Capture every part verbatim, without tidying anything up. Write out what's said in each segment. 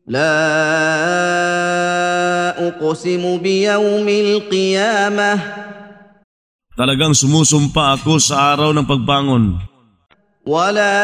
لا أقسم بيوم القيامة Talagang sumusumpa ako sa araw ng pagbangon. ولا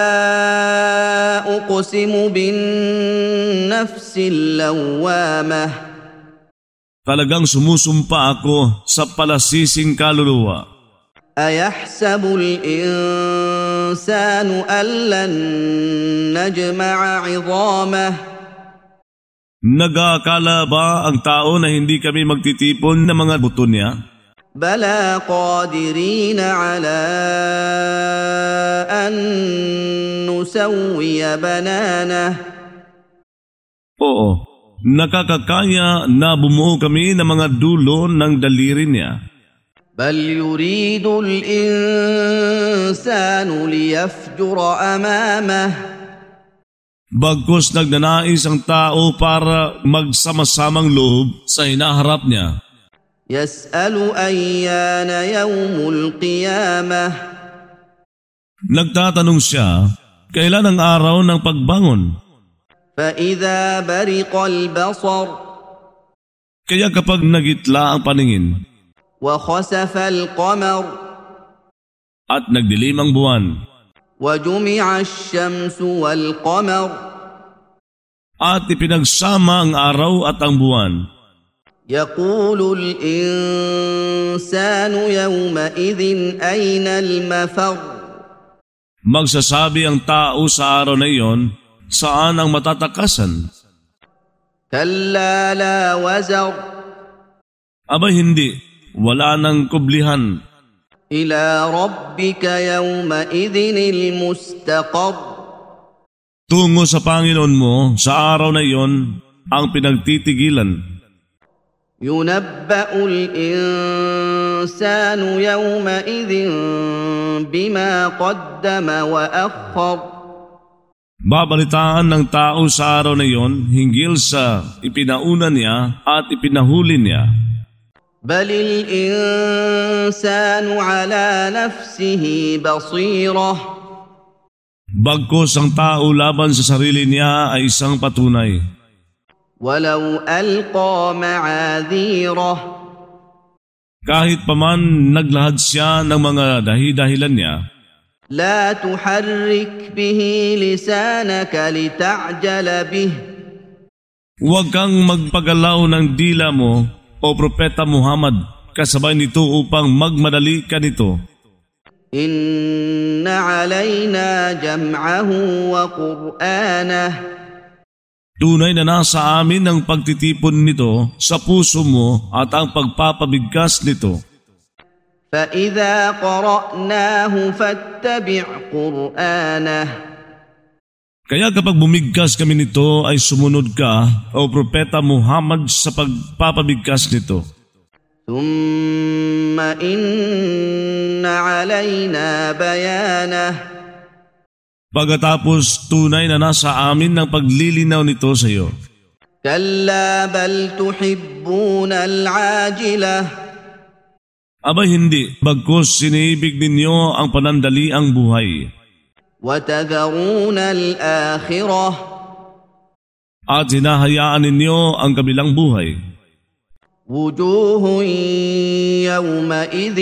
أقسم بالنفس اللوامة Talagang sumusumpa ako sa palasising kaluluwa. أيحسب الإنسان أن لن نجمع عظامه Nag-aakala ba ang tao na hindi kami magtitipon ng mga buto niya? بلى قادرين على أن نسوي بنانه Oo, nakakakaya na bumuo kami ng mga dulo ng daliri niya. بل يريد الإنسان ليفجر أمامه Bagkus nagnanais ang tao para magsama-samang loob sa hinaharap niya. يسأل أيان يوم القيامة Nagtatanong siya, kailan ang araw ng pagbangon? فإذا برق البصر Kaya kapag nagitla ang paningin وخسف القمر at nagdilim ang buwan وجمع الشمس والقمر at ipinagsama ang araw at ang buwan, يقول الإنسان يومئذ أين المفر magsasabi ang tao sa araw na iyon, saan ang matatakasan? كلا لا وزر Aba hindi, wala nang kublihan. إلى ربك يومئذ المستقر Tungo sa Panginoon mo, sa araw na iyon, ang pinagtitigilan. ينبأ الإنسان يومئذ بما قدم وأخر Babalitaan ng tao sa araw na iyon hinggil sa ipinauna niya at ipinahuli niya. بل الإنسان على نفسه بصيرة Bagkus ang tao laban sa sarili niya ay isang patunay. ولو ألقى معاذيره Kahit paman naglahad siya ng mga dahi-dahilan niya, لا تحرك به لسانك لتعجل به huwag kang magpagalaw ng dila mo, o Propeta Muhammad, kasabay nito upang magmadali ka nito. إن علينا جمعه وقرآنه Tunay na nasa amin ang pagtitipon nito sa puso mo at ang pagpapabigkas nito. فإذا قرأناه فاتبع قرآنه Kaya kapag bumigkas kami nito ay sumunod ka, o Propeta Muhammad, sa pagpapabigkas nito. ثم إن علينا بيانه Pagkatapos tunay na nasa amin ng paglilinaw nito sa iyo. كلا بل تحبون العاجلة Aba hindi, bagkus siniibig ninyo ang panandaliang buhay وتذرون الآخرة at hinahayaan ninyo ang kabilang buhay. وجوه يومئذ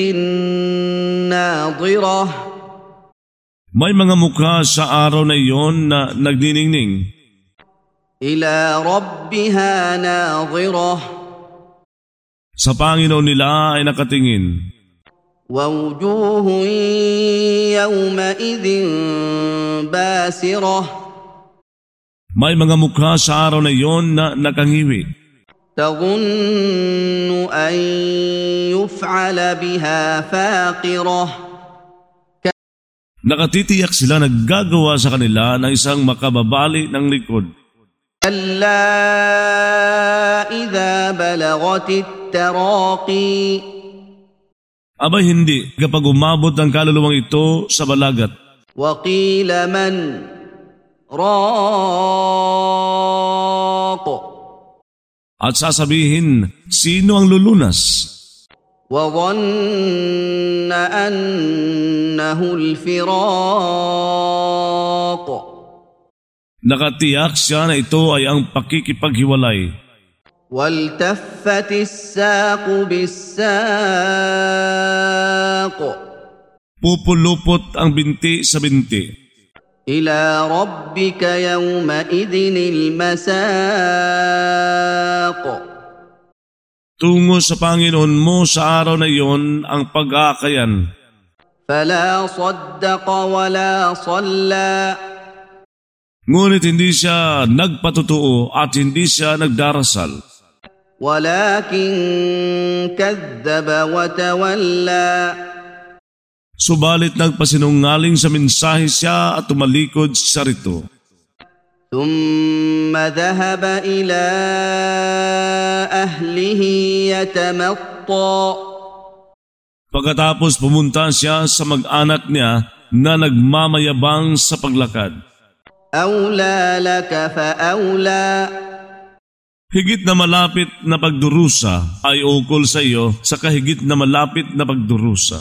ناظرة May mga mukha sa araw na iyon na nagniningning. إلى ربها ناظرة Sa Panginoon nila ay nakatingin. ووجوه يومئذ باسرة May mga mukha sa araw na iyon na nakangiwi. تظن أن يفعل بها فاقرة Nakatitiyak sila na gagawa sa kanila ng isang makababali ng likod. كلا إذا بلغت التراقي Aba hindi, kapag umabot ang kaluluwang ito sa balagat. وقيل من راق At sasabihin, sino ang lulunas? وظن أنه الفراق Nakatiyak siya na ito ay ang pakikipaghiwalay. وَالْتَفَّتِ السَّاقُ بِالسَّاقِ Pupulupot ang binti sa binti. إِلَى رَبِّكَ يَوْمَئِذٍ الْمَسَاقُ Tungo sa Panginoon mo sa araw na iyon ang pag-aakayan. فَلَا صَدَّقَ وَلَا صَلَّى Ngunit hindi siya nagpatutuo at hindi siya nagdarasal. وَلَكِنْ كَذَّبَ وَتَوَلَّى Subalit nagpasinungaling sa mensahe siya at tumalikod sa rito. ثُمَّ ذَهَبَ إِلَى أَهْلِهِ يَتَمَطَّى Pagkatapos pumunta siya sa mag-anak niya na nagmamayabang sa paglakad. أَوْلَى لَكَ فَأَوْلَى Higit na malapit na pagdurusa ay ukol sa iyo sa kahigit na malapit na pagdurusa.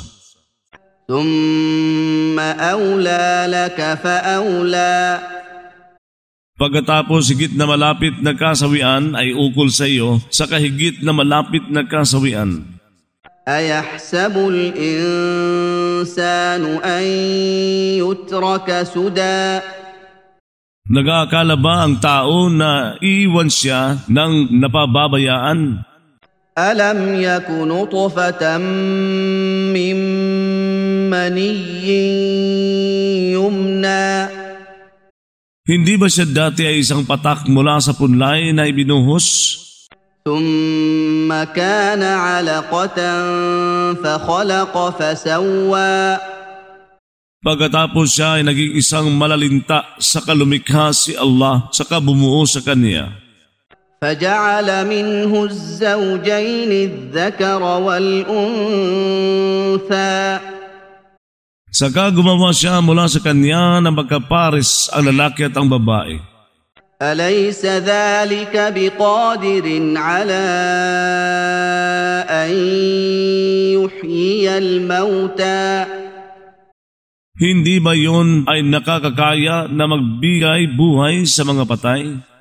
ثُمَّ أَوْلَى لَكَ فَأَوْلَى Pagkatapos higit na malapit na kasawian ay ukol sa iyo sa kahigit na malapit na kasawian. أَيَحْسَبُ الْإِنسَانُ أَن يُتْرَكَ سُدًى Nag-aakala ba ang tao na iiwan siya ng napababayaan? أَلَمْ يَكُ نُطْفَةً مِّن مَّنِيٍّ يُمْنَى Hindi ba siya dati ay isang patak mula sa punlay na ibinuhos? ثُمَّ كَانَ عَلَقَةً فَخَلَقَ فَسَوَّى Pagkatapos siya ay naging isang malalinta sa kalumikha si Allah sa kabumuo sa kanya. فَجَعَلَ مِنْهُ الزَّوْجَيْنِ الذَّكَرَ وَالْأُنثَى Saka gumawa siya mula sa kanya na magkapares ang lalaki at ang babae. أَلَيْسَ ذَلِكَ بِقَادِرٍ عَلَىٰ أَن يُحْيِيَ الْمَوْتَىٰ Hindi ba yon ay nakakakaya na magbigay buhay sa mga patay?